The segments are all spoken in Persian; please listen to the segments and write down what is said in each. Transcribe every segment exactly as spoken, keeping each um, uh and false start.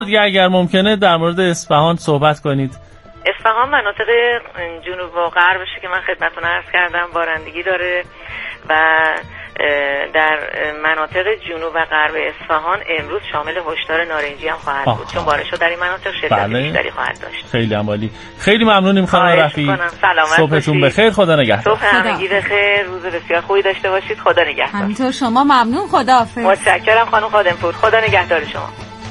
دیگه اگر ممکنه در مورد اصفهان صحبت کنید. اصفهان مناطق جنوب و غربشه که من خدمتتون عرض کردم بارندگی داره و در مناطق جنوب و غرب اصفهان امروز شامل هشدار نارنجی هم خواهد بود چون بارش‌ها در این مناطق شدت بله. بیشتری خواهد داشت. خیلی عالی. خیلی ممنونیم خانم رفیع. صبحتون بخیر. خدا نگهدار. صبح همگی بخیر. روز بسیار خوبی داشته باشید. خدا نگهدار. همینطور شما. ممنون. خداحافظ. متشکرم خانم خادمپور. خدا نگهدار شما.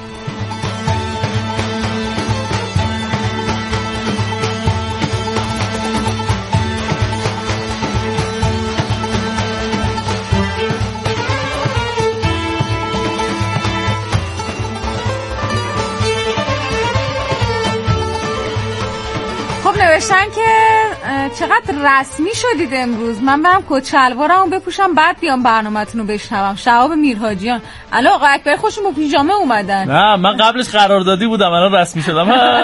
نوشتن که چقدر رسمی شدید امروز. من برم کت شلوارمو بپوشم بعد بیام برنامه‌تون رو بشنوم. شهاب میرحاجیان. الان آقا اکبر خوشم با پیژامه اومدن. نه من قبلش قراردادی بودم الان رسمی شدم.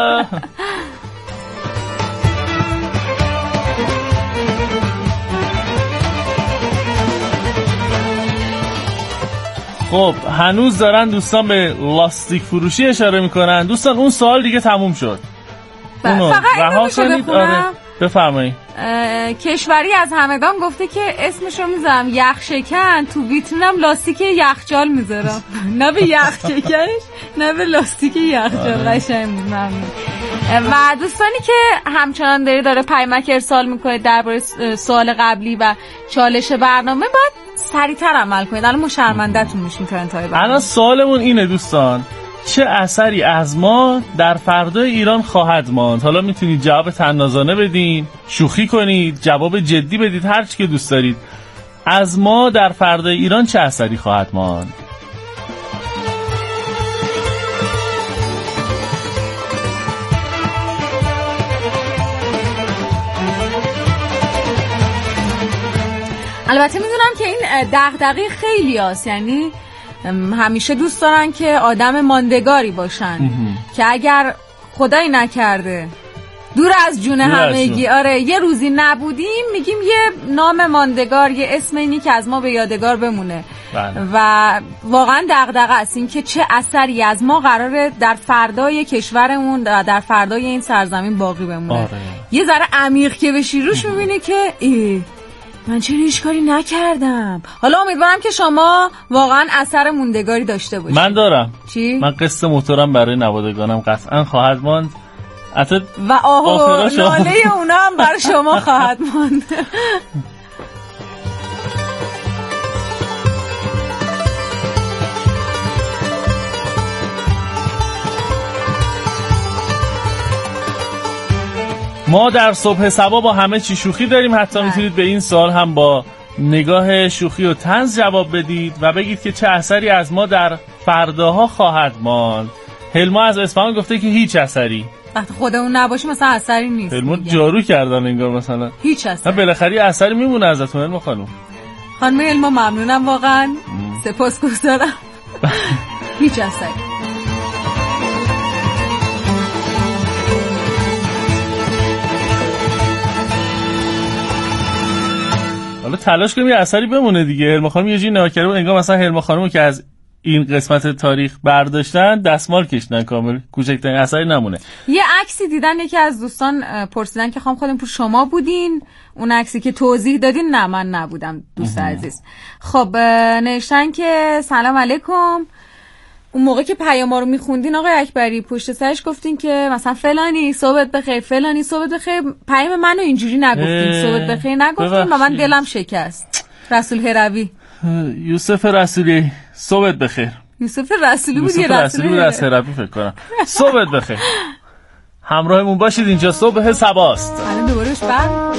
خب هنوز دارن دوستان به لاستیک فروشی اشاره میکنن. دوستان اون سوال دیگه تموم شد. فقط اینو میشه بخونم. بفرمایید. کشوری از همدان گفته که اسمشو میذارم یخ شکن، تو ویترینم لاستیک یخچال میذارم. نه به یخ شکنش نه به لاستیک یخچال. قشنگ بود. ممنون. و دوستانی که همچنان داری داره پیامک ارسال میکنه درباره سوال قبلی و چالش برنامه باید سریعتر عمل کنید. الان ما شرمنده‌تون میشیم تا انتهای برنامه. الان سوالمون اینه دوستان، چه اثری از ما در فردای ایران خواهد ماند؟ حالا میتونید جواب طنازانه بدین، شوخی کنید، جواب جدی بدید، هر چی که دوست دارید. از ما در فردای ایران چه اثری خواهد ماند؟ البته میدونم که این دغدغه خیلی هست، یعنی همیشه دوست دارن که آدم ماندگاری باشن که اگر خدایی نکرده دور از جون همگی آره یه روزی نبودیم میگیم یه نام ماندگار، یه اسم اینی که از ما به یادگار بمونه. بله. و واقعا دغدغه است این که چه اثری از ما قراره در فردای کشورمون و در فردای این سرزمین باقی بمونه. آره. یه ذره عمیق که بشی روش میبینی که ای من چرا هیچ کاری نکردم. حالا امیدوارم که شما واقعا اثر موندگاری داشته باشید. من دارم. چی؟ من قصه موتورم برای نوادگانم قطعا خواهد ماند. حتی و آه و لاله اونا هم برای شما خواهد ماند. ما در صبح صبا با همه چی شوخی داریم. حتی میتونید به این سوال هم با نگاه شوخی و طنز جواب بدید و بگید که چه اثری از ما در فرداها خواهد ماند. هلما از اصفهان گفته که هیچ اثری. وقتی خودمون نباشیم مثلا اثری نیست. هلما جارو کردن انگار مثلا. هیچ اثری. بالاخره اثری میمونه ازتون هلما خانم. خانم هلما ممنونم واقعا. سپاسگزارم. هیچ اثری. حالا تلاش کنیم یه اثری بمونه دیگه. هلما خانم یه جوری نگاه کرده بود انگار مثلا هلما خانمو که از این قسمت تاریخ برداشتن دستمال کشیدن کامل، کوچکترین اثری نمونه. یه عکسی دیدن یکی از دوستان پرسیدن که خانم خودم پور شما بودین؟ اون عکسی که توضیح دادین نه من نبودم دوست عزیز. خب نوشتن که سلام علیکم. اون موقع که پیاما رو میخوندین آقای اکبری پشت سرش گفتین که مثلا فلانی صبحت بخیر، فلانی صبحت بخیر. پیام منو اینجوری نگفتین، صبحت بخیر نگفتین و من دلم شکست. رسول هروی یوسف رسولی صبحت بخیر. یوسف رسولی بود یه رسولی بود از هروی فکر کنم. صبحت بخیر. همراهمون باشید، اینجا صبح صباست. الان دوبارهش بعد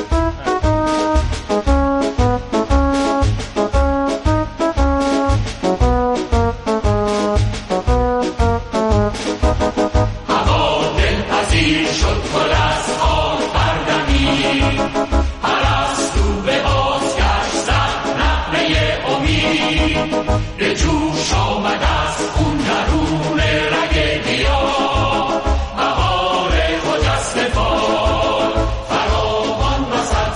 بهار خجسته فال فراوان و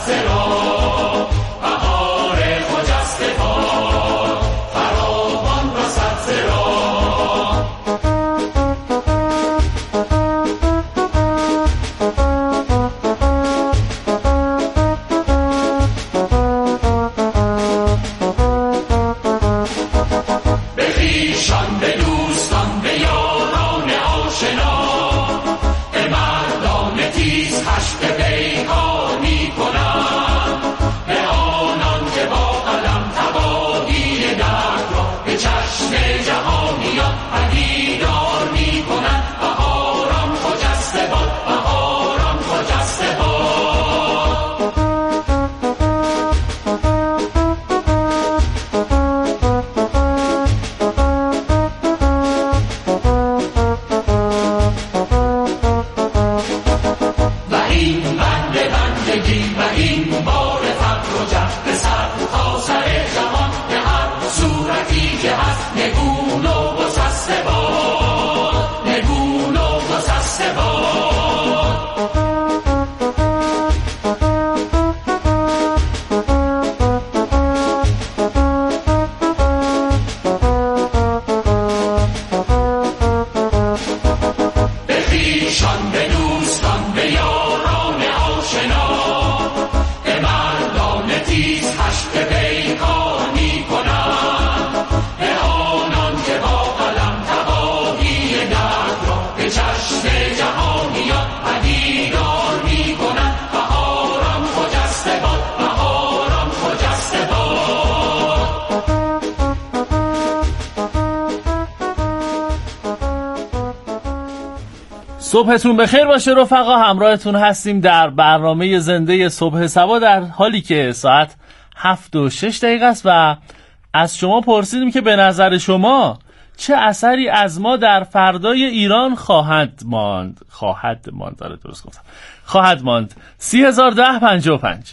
صبحتون بخیر باشه رفقا، همراهتون هستیم در برنامه زنده صبح سبا، در حالی که ساعت هفت و شش دقیقه است و از شما پرسیدیم که به نظر شما چه اثری از ما در فردای ایران خواهد ماند خواهد ماند داره درست گفتم خواهد ماند سی هزار ده پنجاه و پنج.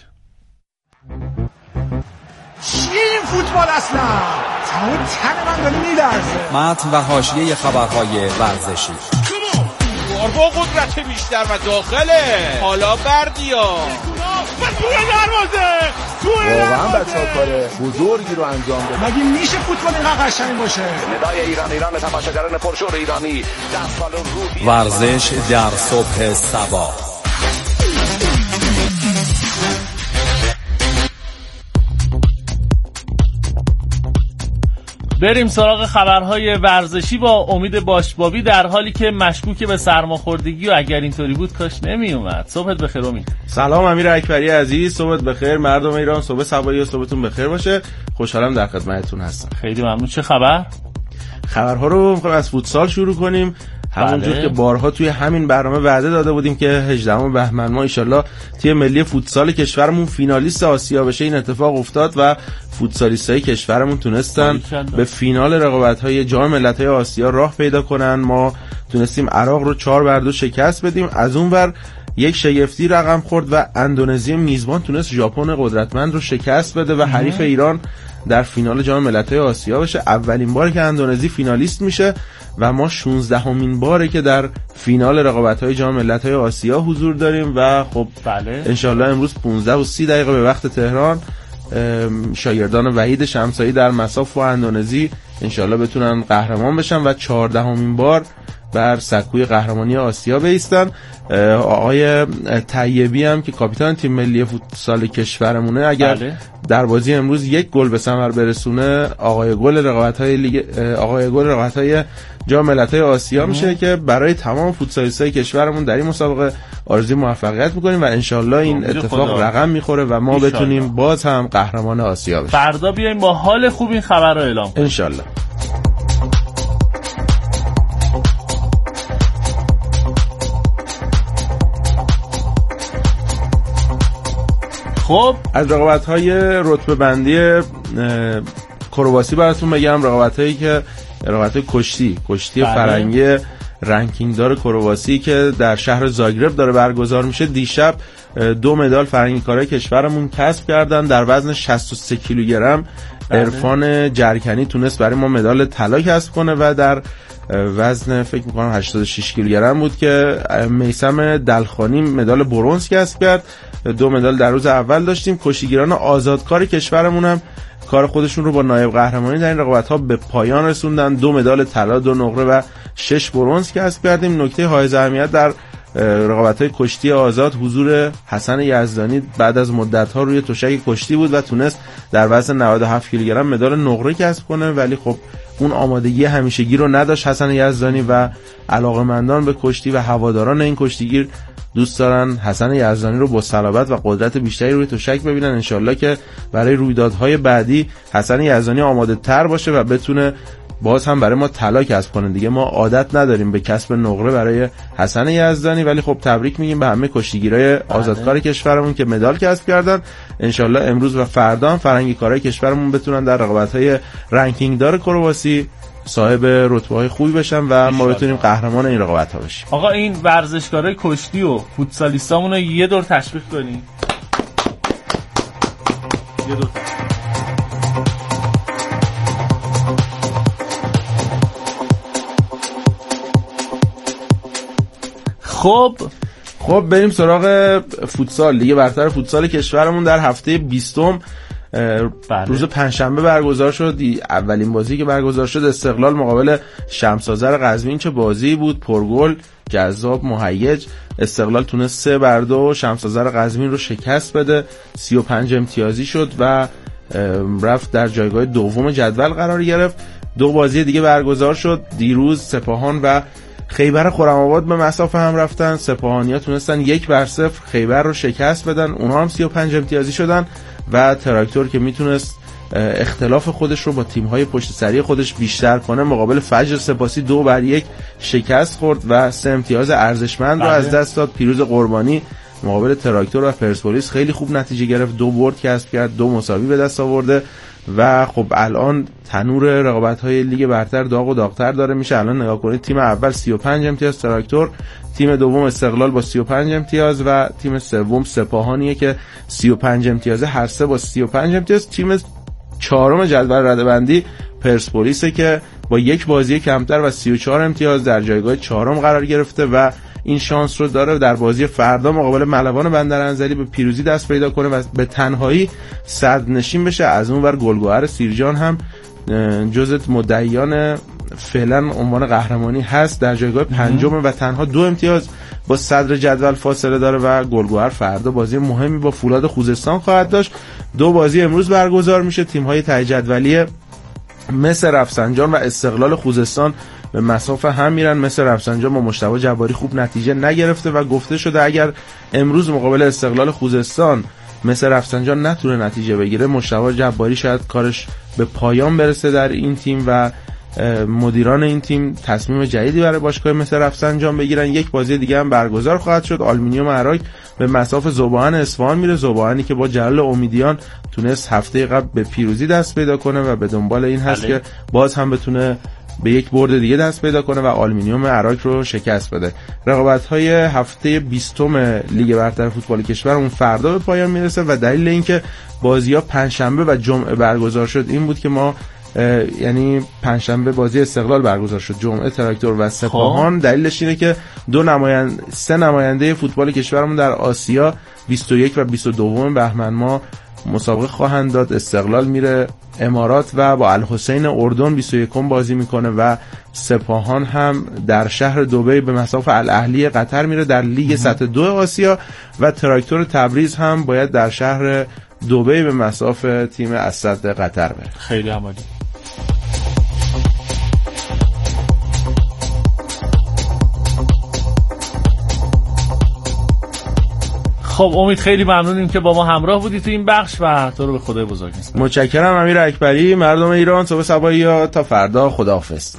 چیه این فوتبال اصلا؟ تمام تن من داره میلرزه. متن و حاشیه خبرهای ورزشی با قدرت بیشتر و داخله حالا بردیا من توی دروازه توی واقعا بچه‌ها کار بزرگی رو انجام دادن. مگه میشه فوتبال اینقدر قشنگ باشه؟ ندای ایران ایران تماشاگران پرشور ایرانی در سالن رو ورزش در صبح سبا. بریم سراغ خبرهای ورزشی با امید باشبابی، در حالی که مشکوک به سرماخوردگی و اگر اینطوری بود کاش نمی اومد. صبحت بخیر امید. سلام امیر اکبری عزیز، صبحت بخیر مردم ایران، صبح سبایی و صبحتون بخیر باشه. خوشحالم در خدمتتون هستم. خیلی ممنون. چه خبر؟ خبرها رو می‌خوایم از فوتسال شروع کنیم. همونجور بله. که بارها توی همین برنامه وعده داده بودیم که هجدهم بهمن ما انشالله تیم ملی فوتسال کشورمون فینالیست آسیا بشه، این اتفاق افتاد و فوتسالیستای کشورمون تونستن به فینال رقابت‌های جام ملت‌های آسیا راه پیدا کنن. ما تونستیم عراق رو چهار بر دو شکست بدیم. از اونور یک شگفتی رقم خورد و اندونزی میزبان تونست ژاپن قدرتمند رو شکست بده و حریف ایران در فینال جام ملت‌های آسیا بشه. اولین باره که اندونزی فینالیست میشه و ما شانزدهمین باره که در فینال رقابت‌های جام ملت‌های آسیا حضور داریم و خب بله انشالله امروز پانزده و سی دقیقه به وقت تهران شاگردان وحید شمسایی در مصاف و اندونزی انشالله بتونن قهرمان بشن و چهاردهمین بار بر سکوی قهرمانی آسیا بایستن. آقای طیبی هم که کاپیتان تیم ملی فوتسال کشورمونه اگر بله. در بازی امروز یک گل به ثمر برسونه آقای گل رقابت‌های لیگ آقای گل رقابت‌های جام ملت‌های آسیا میشه که برای تمام فوتسالیستای کشورمون در این مسابقه آرزوی موفقیت می‌کنیم و انشالله این اتفاق خدا. رقم می‌خوره و ما انشالله. بتونیم باز هم قهرمان آسیا بشیم. فردا بیایم با حال خوب این خبر رو اعلام کنیم انشالله. خب از رقابت‌های رتبه بندی کرواسی براتون بگم، رقابت‌هایی که رقابت‌های کشتی کشتی بله. فرنگی رنکینگ دار کرواسی که در شهر زاگرب داره برگزار میشه. دیشب دو مدال فرنگی کارای کشورمون کسب کردن. در وزن شصت و سه کیلوگرم عرفان جرکنی تونست برای ما مدال طلا کسب کنه و در وزن فکر میکنم هشتاد و شش کیلوگرم بود که میثم دلخانی مدال برنز کسب کرد. دو مدال در روز اول داشتیم. کشتیگیران آزادکار کشورمون هم کار خودشون رو با نایب قهرمانی در این رقابت‌ها به پایان رسوندن. دو مدال طلا، دو نقره و شش برنز کسب کردیم. نکته حائز اهمیت در رقابت‌های کشتی آزاد حضور حسن یزدانی بعد از مدت‌ها روی تشک کشتی بود و تونست در وزن نود و هفت کیلوگرم مدال نقره کسب کنه، ولی خب اون آمادگی همیشگی رو نداشت حسن یزدانی و علاقه‌مندان به کشتی و هواداران این کشتیگیر دوست دارن حسن یزدانی رو با صلابت و قدرت بیشتری روی تشک ببینن. انشالله که برای رویدادهای بعدی حسن یزدانی آماده تر باشه و بتونه باز هم برای ما طلا کسب کنه. دیگه ما عادت نداریم به کسب نقره برای حسن یزدانی، ولی خب تبریک میگیم به همه کشتیگیرای آزادکار کشورمون که مدال کسب کردن. انشالله امروز و فردا هم فرنگی کارای کشورمون بتونن در رقابت‌های رنکینگ دار کرواسی صاحب رتبه‌های خوبی بشن و ما بتونیم قهرمان این رقابت‌ها بشیم. آقا این ورزشکارای کشتی و فوتسالیستامون رو یه دور تشویق کنیم. یه دور. خب خب بریم سراغ فوتسال. لیگ برتر فوتسال کشورمون در هفته بیستم بله. روز پنجشنبه برگزار شد. اولین بازی که برگزار شد استقلال مقابل شمس آذر قزوین. چه بازی بود، پرگل، جذاب، مهیج. استقلال تونست سه بر دو شمس آذر قزوین رو شکست بده، سی و پنج امتیازی شد و رفت در جایگاه دوم جدول قرار گرفت. دو بازی دیگه برگزار شد دیروز. سپاهان و خیبر خرم‌آباد به مسافه هم رفتن. سپاهانی‌ها تونستن یک بر صفر خیبر رو شکست بدن، اونها هم سی و پنج امتیازی شدن و تراکتور که میتونست اختلاف خودش رو با تیم‌های پشت سری خودش بیشتر کنه. مقابل فجر سپاسی دو بر یک شکست خورد و سه امتیاز ارزشمند رو از دست داد. پیروز قربانی مقابل تراکتور و پرسپولیس خیلی خوب نتیجه گرفت، دو برد کسب کرد، دو مساوی به دست آورده و خب الان تنور رقابت‌های لیگ برتر داغ و داغ‌تر داره میشه. الان نگاه کنید تیم اول سی و پنج امتیاز تراکتور، تیم دوم استقلال با سی و پنج امتیاز و تیم سوم سپاهانیه که سی و پنج امتیازه، هر سه با سی و پنج امتیاز. تیم چهارم جدول رده‌بندی پرسپولیسه که با یک بازی کمتر و سی و چهار امتیاز در جایگاه چهارم قرار گرفته و این شانس رو داره در بازی فردا مقابل ملوان بندرانزلی به پیروزی دست پیدا کنه و به تنهایی صدرنشین بشه. از اون ور گلگهر سیرجان هم جزء مدعیان فعلا عنوان قهرمانی هست، در جایگاه پنجم و تنها دو امتیاز با صدر جدول فاصله داره و گلگهر فردا بازی مهمی با فولاد خوزستان خواهد داشت. دو بازی امروز برگزار میشه. تیم‌های ته جدولی مثل رفسنجان و استقلال خوزستان به مسافه هم میرن. مثل رفسنجان با مجتبی جباری خوب نتیجه نگرفته و گفته شده اگر امروز مقابل استقلال خوزستان مثل رفسنجان نتونه نتیجه بگیره، مجتبی جباری شاید کارش به پایان برسه در این تیم و مدیران این تیم تصمیم جدیدی برای باشگاه مثل رفسنجان بگیرن. یک بازی دیگه هم برگزار خواهد شد. آلومینیوم عراق به مساف ذوباهن اصفهان میره. ذوباهنی که با جلال امیدیان تونست هفته قبل به پیروزی دست پیدا کنه و به دنبال این هست که باز هم بتونه به یک برد دیگه دست پیدا کنه و آلومینیوم عراق رو شکست بده. رقابت‌های هفته بیستم لیگ برتر فوتبال کشور اون فردا به پایان میرسه و دلیل اینکه بازی‌ها پنجشنبه و جمعه برگزار شد این بود که ما یعنی پنجشنبه بازی استقلال برگزار شد، جمعه تراکتور و سپاهان. دلیلش اینه که دو نماینده سه نماینده فوتبال کشورمون در آسیا بیست و یک و بیست و دو بهمن ماه مسابقه خواهند داد. استقلال میره امارات و با الحسین اردن بیست و یکم بازی میکنه و سپاهان هم در شهر دبی به مساف الاهلی قطر میره در لیگ سطح دو آسیا و تراکتور تبریز هم باید در شهر دبی به مساف تیم اسد قطر بره. خیلی عالی. خب امید خیلی ممنونیم که با ما همراه بودی تو این بخش و تو رو به خدای بزرگ میسپارم. متشکرم امیر اکبری. مردم ایران صبح صباحی تا فردا، خداحافظ.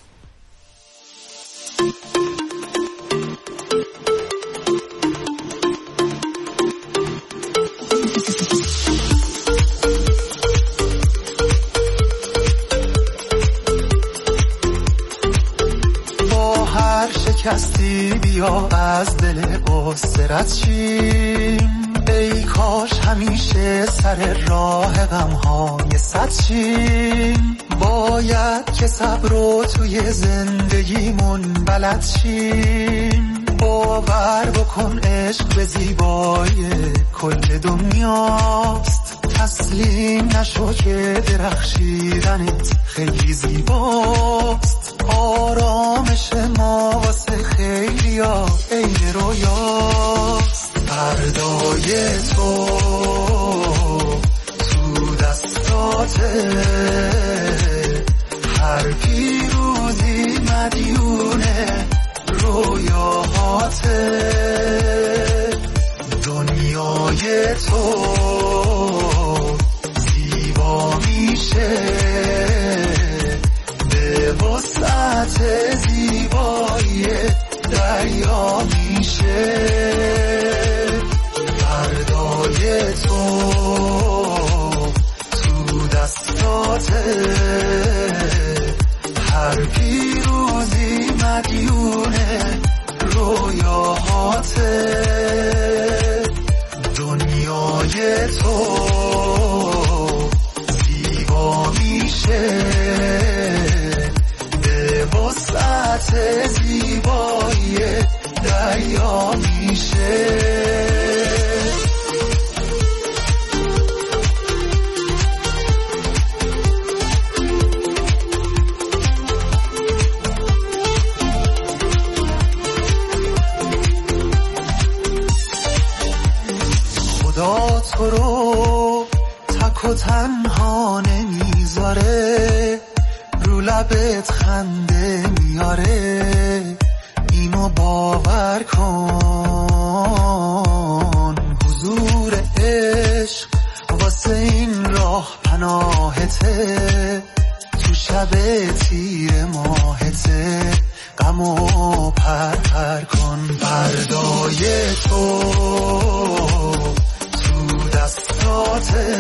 با هر شکستی بیا از دل قصرت شیم، ای کاش همیشه سر راه غم‌های صد شیم. باید که صبر رو توی زندگیمون بلد شیم. باور بکن عشق به زیبایی کل دنیاست. تسلیم نشو که درخشیدنت خیلی زیباست. آرامش ما واسه خیلی ها عین رویاست. فردای تو تو دستاته، هر پیروزی مدیونه رویاهاته. دنیای تو زیبا میشه به وسعت زیبایی دریا میشه. فردای تو تو دستاته، هر پیروزی مدیونه رویاهاته. دنیای تو زیبا میشه به وسعت زیبایی دریا میشه. خدا تو رو تک و تنها نمیذاره، رو لبت خنده میاره. اینو باور کن، حضور عشق واسه این راه پناه پناهته تو شب تیر ماهته غمو پر پر کن فردای تو تو دستاته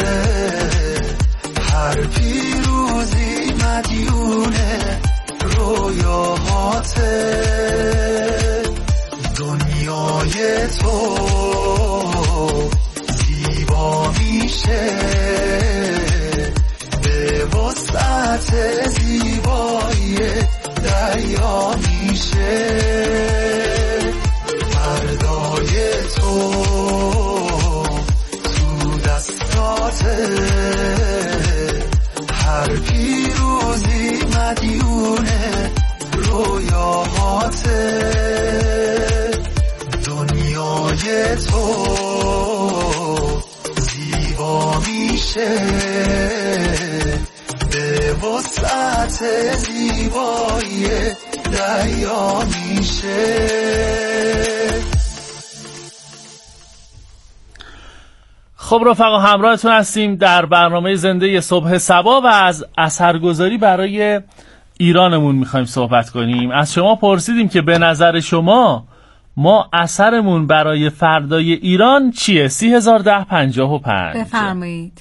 هر پیروزی مدیونه رویاهاته دنیای تو زیبا میشه به وسعت زیبایی دریا میشه فردای تو تو دستاته هر پیروزی مدیونه رویاهاته دنیای تو زیبا میشه به وسعت زیبایی دریا میشه. خب رفقا همراهتون هستیم در برنامه زنده صبح صبا و از اثرگذاری برای ایرانمون میخوایم صحبت کنیم. از شما پرسیدیم که به نظر شما ما اثرمون برای فردای ایران چیه؟ سی هزار ده پنجاه و پنج بفرمایید.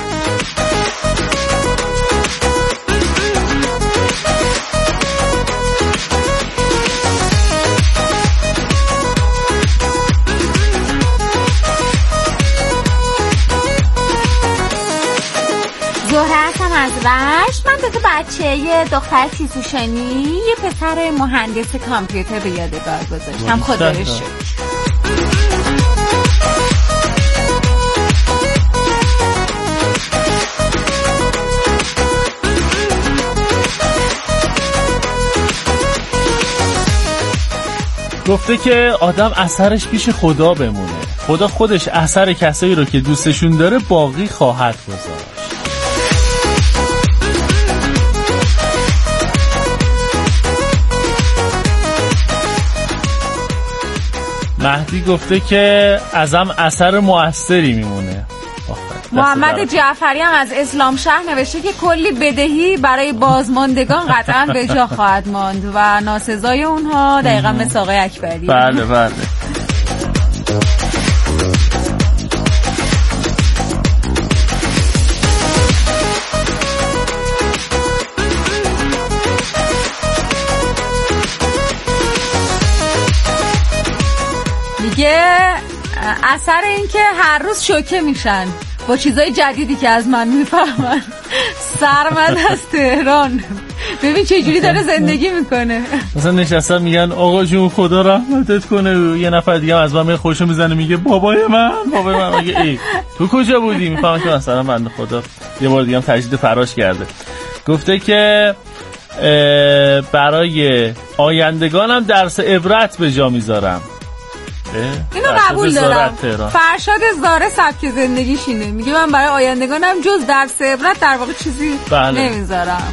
زهره هستم از رشت. من دو تا بچه یه دختر تیتوشنی یه پسر مهندس کامپیوتر به یادگار گذاشتم. خدا رو شکر. گفته که آدم اثرش پیش خدا بمونه. خدا خودش اثر کسایی رو که دوستشون داره باقی خواهد گذاشت. مهدی گفته که ازم اثر مؤثری میمونه. محمد جعفری هم از اسلام شهر نوشته که کلی بدهی برای بازماندگان قطعا به جا خواهد ماند و ناسزای اونها دقیقا مثل آقای اکبری. بله بله. میگه اثر این که هر روز شوکه میشن با چیزای جدیدی که از من میفهمن. سرمد از تهران ببین چه جوری داره زندگی میکنه. مثلا نشستن میگن آقا جون خدا رحمتت کنه، یه نفر دیگه از من خوشو میزنه میگه بابای من بابای من. میگه ای تو کجا بودی؟ میفهمن که مثلا بنده خدا یه بار دیگه هم تجدید فراش کرده. گفته که برای آیندگانم درس عبرت به جا میذارم. اینو قبول دارم. فرشاد زاره سبک زندگیش اینه. میگه من برای آیندگانم جز درس عبرت در واقع چیزی بله. نمیذارم.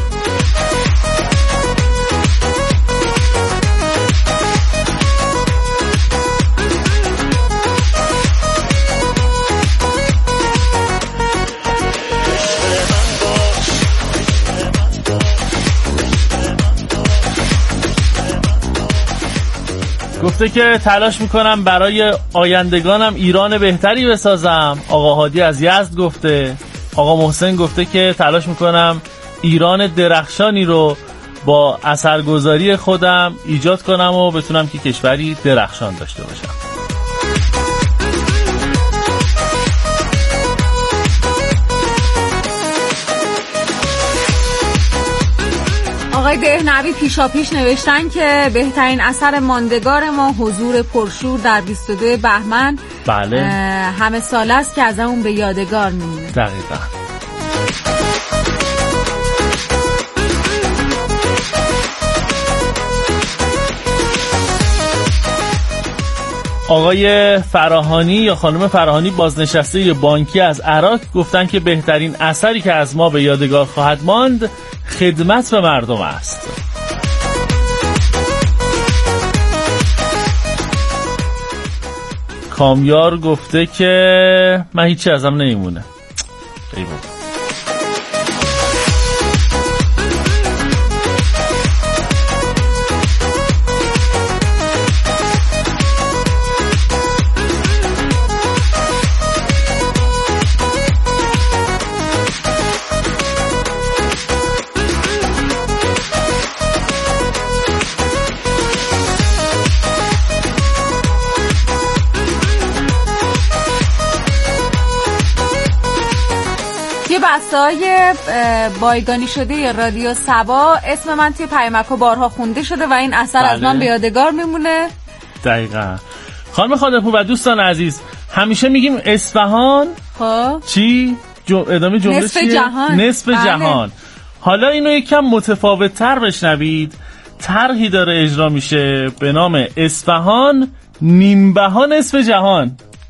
گفته که تلاش میکنم برای آیندگانم ایران بهتری بسازم. آقا هادی از یزد گفته. آقا محسن گفته که تلاش میکنم ایران درخشانی رو با اثرگذاری خودم ایجاد کنم و بتونم که کشوری درخشان داشته باشم. آقای دهنوی پیشا پیش نوشتن که بهترین اثر ماندگار ما حضور پرشور در بیست و دو بهمن بله همه سال است که از اون به یادگار میمونه. دقیقاً. آقای فراهانی یا خانم فراهانی بازنشسته بانکی از عراق گفتن که بهترین اثری که از ما به یادگار خواهد ماند خدمت به مردم است. کامیار گفته که من هیچی ازم نمیمونه. بحث‌های بایگانی شده رادیو سبا اسم من توی پیامک‌ها بارها خونده شده و این اثر بله. از من به یادگار میمونه. دقیقاً. خانم خادم‌پور و دوستان عزیز، همیشه میگیم اصفهان خب چی؟ جو... ادامه جمله نصف چیه؟ جهان. نصف بله. جهان. حالا اینو یکم متفاوت‌تر بشنوید. طرحی داره اجرا میشه به نام اصفهان نیمبها نصف جهان.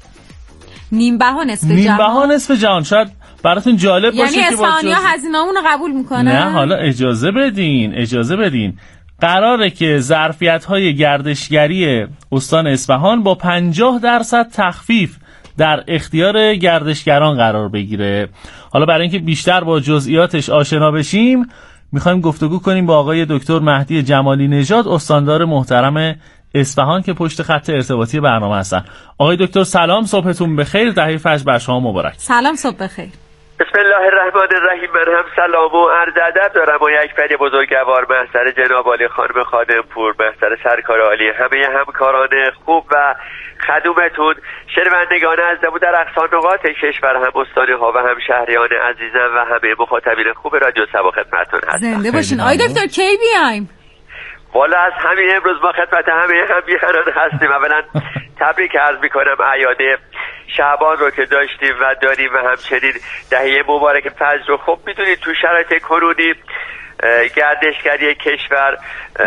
نیمبها نصف جهان. نیمبها نصف جهان. شاید براتون جالب باشه که یعنی اصفهانی‌ها هزینه‌مون رو قبول میکنن. نه حالا اجازه بدین اجازه بدین قراره که ظرفیت‌های گردشگری استان اصفهان با پنجاه درصد تخفیف در اختیار گردشگران قرار بگیره. حالا برای اینکه بیشتر با جزئیاتش آشنا بشیم میخوایم گفتگو کنیم با آقای دکتر مهدی جمالی نژاد، استاندار محترم اصفهان که پشت خط ارتباطی برنامه هستن. آقای دکتر سلام، صبحتون بخیر، دهه فجر بر شما مبارک. سلام، صبح بخیر. بسم الله الرحمن الرحیم. من هم سلام و عرض ادب دارم و یک پری بزرگوار محضر جناب عالی خانم خادم‌پور، محضر سرکار عالی، همه همکاران خوب و خدومتون، شنوندگان از نبود در اقصا نقاط کشور، هم استانی ها و هم شهریان عزیزم و همه مخاطبین خوب رادیو سبا خدمتتون هستم. زنده باشین. آقای دکتر کی بیایم؟ والا از همین امروز ما خدمت همه همیهنان هستیم. اولا تبریک عرض میکنم اعیاد شعبان رو که داشتیم و داریم و همچنین دهه مبارک فجر رو. خب میدونید تو شرایط کنونی گردشگری کشور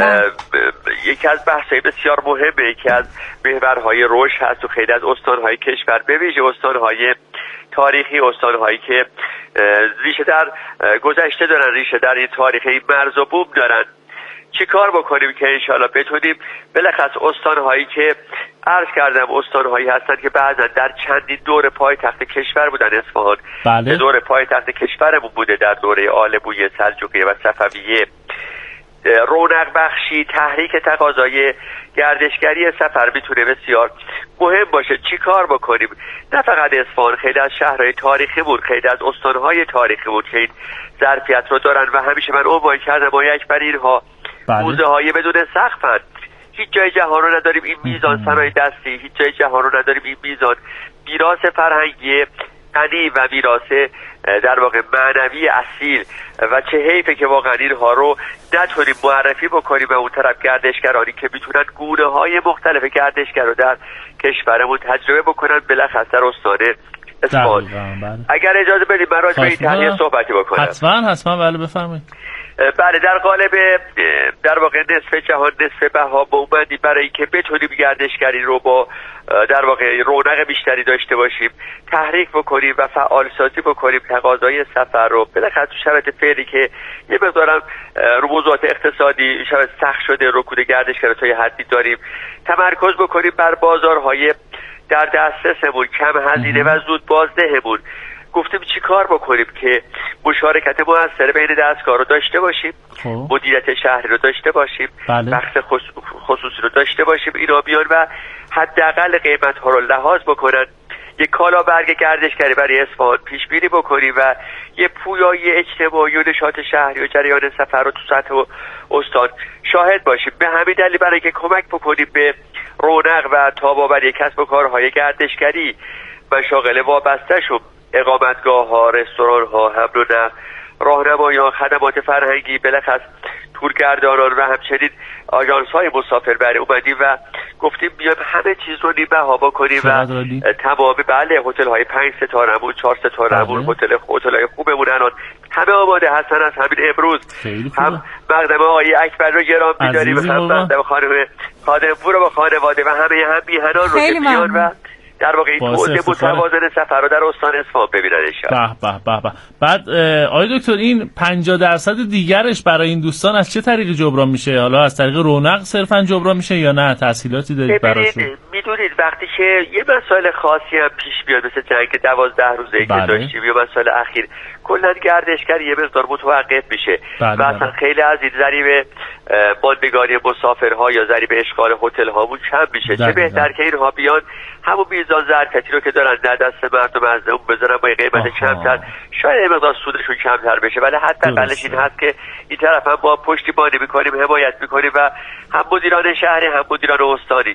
یکی از بحث‌های بسیار مهمه، یکی از محورهای رشد هست و خیلی از استان‌های کشور، به ویژه استان‌های تاریخی، استان‌هایی که ریشه در گذشته دارن، ریشه در این تاریخ، این مرز و بوم دارن. چی کار بکنیم که انشالله بتونیم بلخص استان‌هایی که عرض کردم استان‌هایی هستن که بعضا در چندین دور پایتخت کشور بودن. اصفهان بله. دور پایتخت کشورمون بوده در دوره آل بویه، سلجوقیه و صفویه. رونق بخشی، تحریک تقاضای گردشگری سفر میتونه بسیار مهم باشه. چی کار بکنیم؟ نه فقط اصفهان، خیلی از شهرهای تاریخی بود، خیلی از استان‌های تاریخی بود که این ظرفیت رو دارن و همیشه من عنوان کردم با یک بر اینها موزه های بدون سقفن. هیچ جای جهان رو نداریم این میزان صنایع دستی، هیچ جای جهان رو نداریم این میزان میراث فرهنگی غنی و میراث در واقع معنوی اصیل و چه حیفه که واقعا اینها رو نتونیم معرفی بکنیم و اون طرف گردشگرانی که میتونن گونه های مختلف گردشگر رو در کشورمون تجربه بکنن بلخص در استان اصفهان. اگر اجازه بدید من راجع به این تحلیل صحبتی بکنم. حتما حتما بله بفرمایید. بله، در قالب در واقع نصف جهان نصف بها با اومدی برای اینکه بتونیم گردشگری رو با در واقع رونق بیشتری داشته باشیم، تحریک بکنیم و فعال سازی بکنیم، تقاضای سفر رو بالاخره تو شرایط فعلی که یه مقدارم رو موضوعات اقتصادی شاید سخت شده، رکود گردشگر تا یه حدی داریم، تمرکز بکنیم بر بازارهای در دسترسمون، کم هزینه و زود بازدهمون. گفتیم چی کار بکنیم که مشارکت موثر بین دستگاه رو داشته باشیم، خوب. مدیریت شهری رو داشته باشیم، بخش خصوصی رو داشته باشیم، اینا بیان و حداقل قیمت ها رو لحاظ بکنن، یک کالا برگ گردشگری برای اصفهان پیش بینی بکنیم و یه پویایی اجتماعی و نشاط شهری و جریان سفر رو تو سطح استان شاهد باشیم. به همین دلیل برای که کمک بکنیم به رونق و تاب‌آوری کسب و کارهای گردشگری، مشاغل وابسته‌شون، اقامتگاه ها، رستوران ها، حمل و نقل، راهنمایان، خدمات فرهنگی، بلخص تورگردانان و همچنین آژانس های مسافربری اومدیم و گفتیم بیایم همه چیز رو نیمه ها بکنیم و تمام بله هتل های پنج ستاره‌مون، چهار ستاره‌مون، هتل هتل های خوبمون الان همه آماده هستن. از همین امروز هم مقدم آقای اکبر رو گرام می‌داریم، هم مقدم خانم خادم‌پور رو با خانواده و همه هم میهنان رو که بیان و در واقع این توسعه متوازن سفر رو در استان اصفهان ببینن انشاءالله. به به به. بعد آقای دکتر این پنجاه درصد دیگرش برای این دوستان از چه طریقی جبران میشه؟ حالا از طریق رونق صرفا جبران میشه یا نه تسهیلاتی دارید براشون؟ میدونید وقتی که یه مسائل خاصی هم پیش بیاد مثل جنگ دوازده روزه که داشتیم یا مسائل اخیر، کلا گردشگر یه مقدار متوقف میشه و اصلا خیلی از این ضریب ماندگاری مسافرها یا ضریب اشغال هتل هامون کم میشه. چه بهتر که اینها بیان همون میزان ظرفیتی رو که دارن در دست مردم از اون بذارن با قیمت کمتر، شاید یه مقدار سودشون کمتر بشه، ولی حداقلش این هست که این طرف هم با پشتیبانی میکنیم، حمایت میکنیم و هم مدیران شهری هم مدیران استانی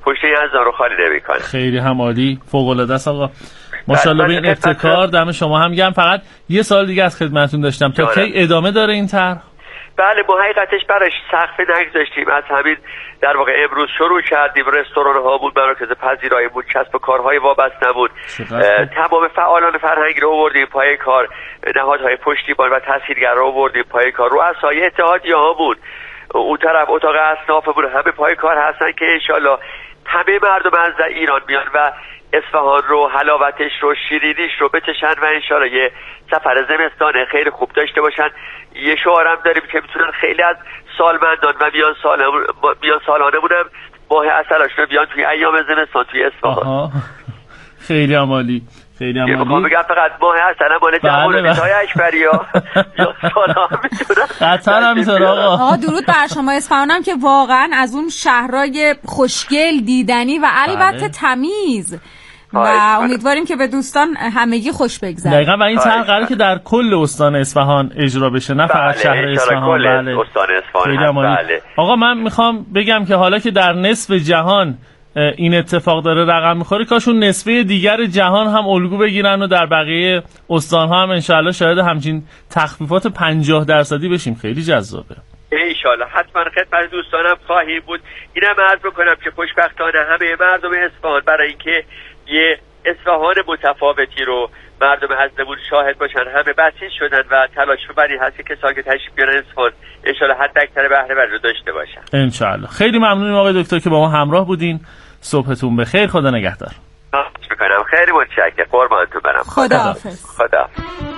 پشت یزدان رو خالی نمیکنه. خیلی هم عالی، فوق العاده است آقا. ماشاءالله به این ابتکار، دم شما هم گرم. فقط یه سال دیگه از خدمتتون داشتم، تا کی ادامه داره این طرح؟ بله ما حقیقتش براش سقف نگذاشتیم، از همین در واقع امروز شروع کردیم. رستوران ها بود، مراکز پذیرایی بود، کسب و کارهای وابسته بود، تمام فعالان فرهنگی رو آوردیم پای کار، نهادهای پشتیبان و تسهیلگر رو آوردیم پای کار، رؤسای اتحادیه ها بود، اون طرف اتاق اصناف بود، همه پای کار هستن که انشالله همه مردم از ایران بیان و اصفهان رو، حلاوتش رو، شیرینیش رو بچشن و انشالله یه سفر زمستانه خیلی خوب داشته باشن. یه شعارم داریم که میتونن خیلی از سالمندان و میان سالمون میان سالانمونم ماه عسلاشون بیان توی ایام زمستان توی اصفهان. خیلی عالی، خیلی عالی. میخوام بگم فقط ماه عسل مال جوانای اکبریا یا سالا میتونن. قطعا همینطور آقا. آقا درود بر شما. اصفهانم که واقعا از اون شهرهای خوشگل، دیدنی و البته تمیز و امیدواریم که به دوستان همگی خوش بگذره. دقیقاً. و این طرح قراره که در کل استان اصفهان اجرا بشه، نه فقط شهر اصفهان. بله استان اصفهان. بله. آقا من میخوام بگم که حالا که در نصف جهان این اتفاق داره رقم میخوره، کاشون نصفه دیگر جهان هم الگو بگیرن و در بقیه استان‌ها هم انشالله شاید همچین تخفیفات پنجاه درصدی بشیم. خیلی جذابه. انشالله حتما خدمت دوستانم خواهیم بود. اینم عرض بکنم که خوشبختانه همه مردم اصفهان برای اینکه یه اصفهان متفاوتی رو مردم حضرمون شاهد باشن، همه بسیج شدن و تلاش بری هست که کسانی که تشریف بیارن اصفهان انشالله حد اکثر بهره بری رو داشته باشن. انشالله. خیلی ممنونیم آقای دکتر که با ما همراه بودین. صبحتون بخیر. خدا نگهدار. خواهش میکنم. خیلی متشکرم. قربانتون برم. خدا حافظ. خدا.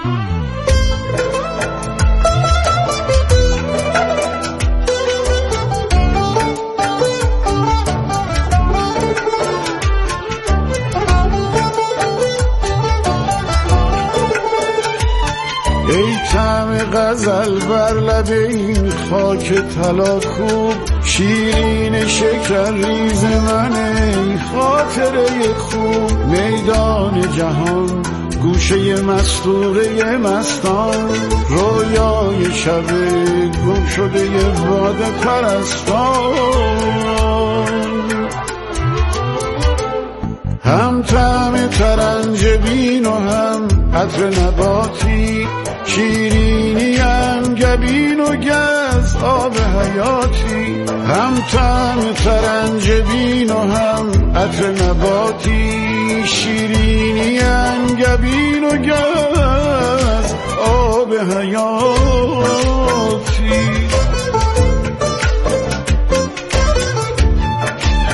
ای طعم غزل بر لب این خاک طلا کوب، شیرین شکر ریز من ای خاطره خوب، میدان جهان گوشه مستوره مستان، رویای شب گم شده باده پرستان، هم طعم ترنجبین و هم عطر نباتی، شیرینی هم گبین و گز آب حیاتی، هم طعم ترنجبین و هم عطر نباتی، شیرینی هم گبین و گز آب حیاتی.